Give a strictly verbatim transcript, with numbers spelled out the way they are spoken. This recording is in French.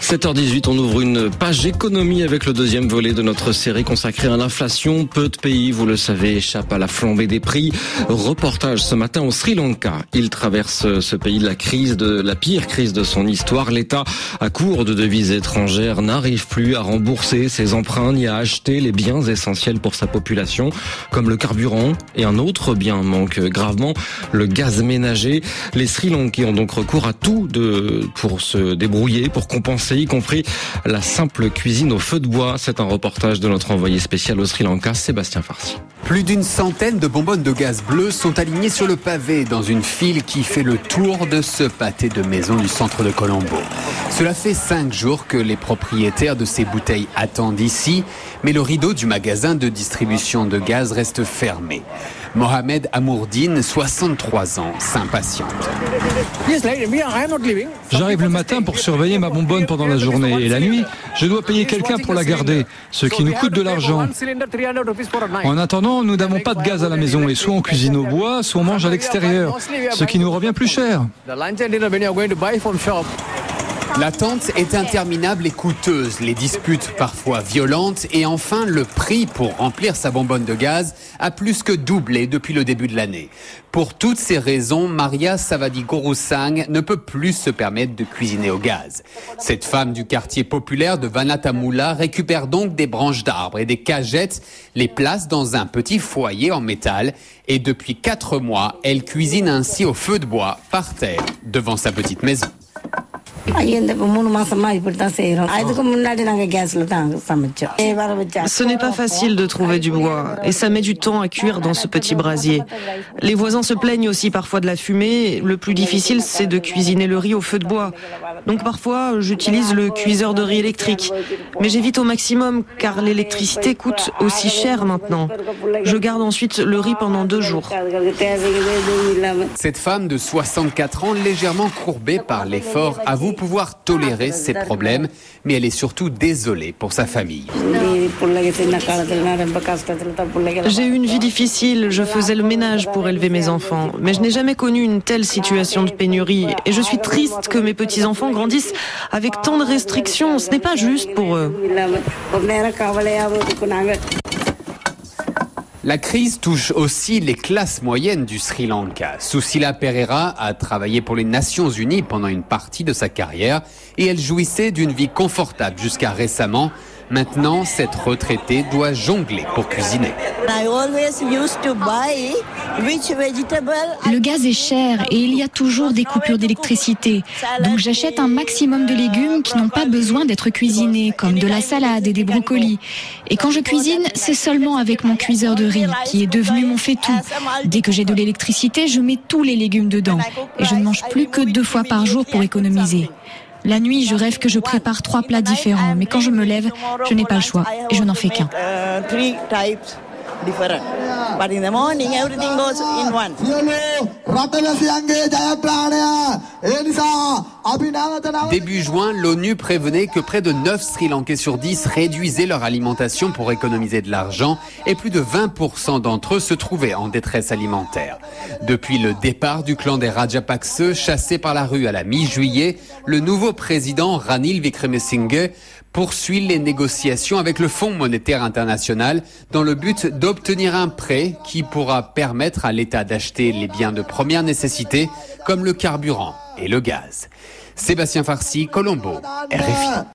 sept heures dix-huit, on ouvre une page économie avec le deuxième volet de notre série consacrée à l'inflation. Peu de pays, vous le savez, échappent à la flambée des prix. Reportage ce matin au Sri Lanka. Il traverse ce pays de la crise, de la pire crise de son histoire. L'État, à court de devises étrangères, n'arrive plus à rembourser ses emprunts ni à acheter les biens essentiels pour sa population, comme le carburant, et un autre bien manque gravement, le gaz ménager. Les Sri Lankais ont donc recours à tout de, pour se débrouiller, pour compenser, y compris la simple cuisine au feu de bois. C'est un reportage de notre envoyé spécial au Sri Lanka, Sébastien Farsi. Plus d'une centaine de bonbonnes de gaz bleu sont alignées sur le pavé dans une file qui fait le tour de ce pâté de maison du centre de Colombo. Cela fait cinq jours que les propriétaires de ces bouteilles attendent ici, mais le rideau du magasin de distribution de gaz reste fermé. Mohamed Amourdine, soixante-trois ans, s'impatiente. J'arrive le matin pour surveiller ma bonbonne pendant la journée et la nuit, je dois payer quelqu'un pour la garder, ce qui nous coûte de l'argent. En attendant, nous n'avons pas de gaz à la maison et soit on cuisine au bois, soit on mange à l'extérieur, ce qui nous revient plus cher. L'attente est interminable et coûteuse, les disputes parfois violentes et enfin le prix pour remplir sa bonbonne de gaz a plus que doublé depuis le début de l'année. Pour toutes ces raisons, Maria Savadi Gorusang ne peut plus se permettre de cuisiner au gaz. Cette femme du quartier populaire de Vanatamula récupère donc des branches d'arbres et des cagettes, les place dans un petit foyer en métal et depuis quatre mois, elle cuisine ainsi au feu de bois par terre devant sa petite maison. Ce n'est pas facile de trouver du bois et ça met du temps à cuire dans ce petit brasier. Les voisins se plaignent aussi parfois de la fumée. Le plus difficile, c'est de cuisiner le riz au feu de bois. Donc parfois, j'utilise le cuiseur de riz électrique. Mais j'évite au maximum car l'électricité coûte aussi cher maintenant. Je garde ensuite le riz pendant deux jours. Cette femme de soixante-quatre ans, légèrement courbée par l'effort, avoue pouvoir tolérer ses problèmes, mais elle est surtout désolée pour sa famille. J'ai eu une vie difficile, je faisais le ménage pour élever mes enfants, mais je n'ai jamais connu une telle situation de pénurie et je suis triste que mes petits-enfants grandissent avec tant de restrictions, ce n'est pas juste pour eux. La crise touche aussi les classes moyennes du Sri Lanka. Susila Pereira a travaillé pour les Nations Unies pendant une partie de sa carrière et elle jouissait d'une vie confortable jusqu'à récemment. Maintenant, cette retraitée doit jongler pour cuisiner. Le gaz est cher et il y a toujours des coupures d'électricité. Donc j'achète un maximum de légumes qui n'ont pas besoin d'être cuisinés, comme de la salade et des brocolis. Et quand je cuisine, c'est seulement avec mon cuiseur de riz, qui est devenu mon fait-tout. Dès que j'ai de l'électricité, je mets tous les légumes dedans. Et je ne mange plus que deux fois par jour pour économiser. La nuit, je rêve que je prépare trois plats différents, mais quand je me lève, je n'ai pas le choix et je n'en fais qu'un. Début juin, l'ONU prévenait que près de neuf Sri Lankais sur dix réduisaient leur alimentation pour économiser de l'argent et plus de vingt pour cent d'entre eux se trouvaient en détresse alimentaire. Depuis le départ du clan des Rajapakse, chassé par la rue à la mi-juillet, le nouveau président Ranil Wickremesinghe poursuit les négociations avec le Fonds monétaire international dans le but d'obtenir un prêt qui pourra permettre à l'État d'acheter les biens de première nécessité comme le carburant et le gaz. Sébastien Farsi, Colombo, R F I.